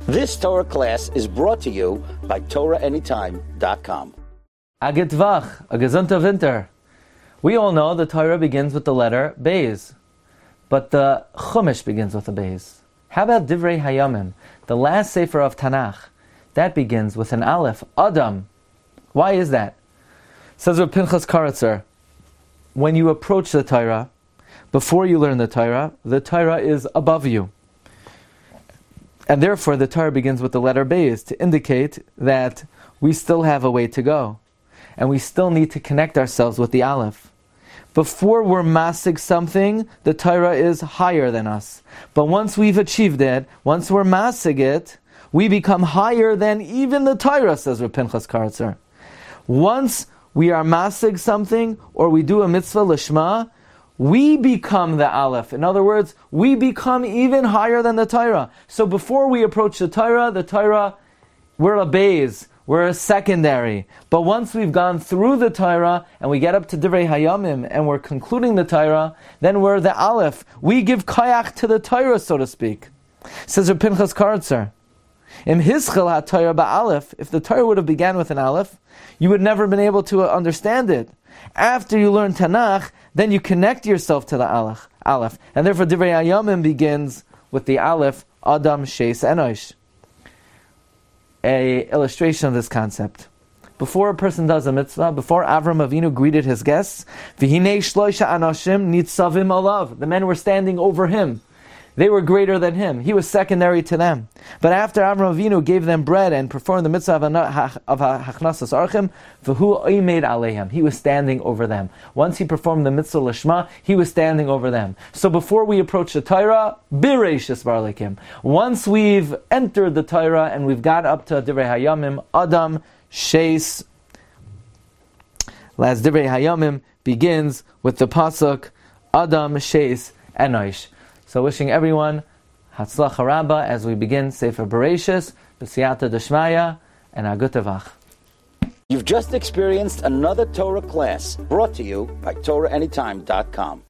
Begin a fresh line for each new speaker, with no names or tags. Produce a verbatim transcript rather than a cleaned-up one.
This Torah class is brought to you by Torah Anytime dot com.
Agitvach, a gesunter winter. We all know the Torah begins with the letter Beis, but the Chumash begins with a Beis. How about Divrei Hayamim, the last sefer of Tanakh? That begins with an Aleph, Adam. Why is that? Says Reb Pinchas Karatzer, when you approach the Torah, before you learn the Torah, the Torah is above you. And therefore the Torah begins with the letter Beis to indicate that we still have a way to go. And we still need to connect ourselves with the Aleph. Before we're masig something, the Torah is higher than us. But once we've achieved it, once we're masig it, we become higher than even the Torah, says Reb Pinchas Karatzer. Once we are masig something, or we do a mitzvah lishma, we become the Aleph. In other words, we become even higher than the Torah. So before we approach the Torah, the Torah, we're a Beis, we're a secondary. But once we've gone through the Torah, and we get up to Divrei Hayamim, and we're concluding the Torah, then we're the Aleph. We give kayach to the Torah, so to speak. Says Reb Pinchas Karatzer, Im hischel ha-Torah ba-Aleph, if the Torah would have began with an Aleph, you would never have been able to understand it. After you learn Tanakh, then you connect yourself to the Aleph. Aleph. And therefore Divrei Hayamim begins with the Aleph, Adam, Sheis, Enosh. A illustration of this concept. Before a person does a mitzvah, before Avram Avinu greeted his guests, V'hinei shloisha anashim nitzavim alav. The men were standing over him. They were greater than him. He was secondary to them. But after Avram Avinu gave them bread and performed the mitzvah of hachnasas archim, v'hu oimed aleihem. He was standing over them. Once he performed the mitzvah lishma, he was standing over them. So before we approach the Torah, bireishis barlikim. Once we've entered the Torah and we've got up to Divrei Hayamim, Adam, Sheis. Last Divrei Hayamim begins with the pasuk, Adam, Sheis, Enosh. So wishing everyone Hatzlacha Rabba as we begin Sefer Bereshis, B'siyata Deshmaya, and Agutavach.
You've just experienced another Torah class brought to you by Torah Anytime dot com.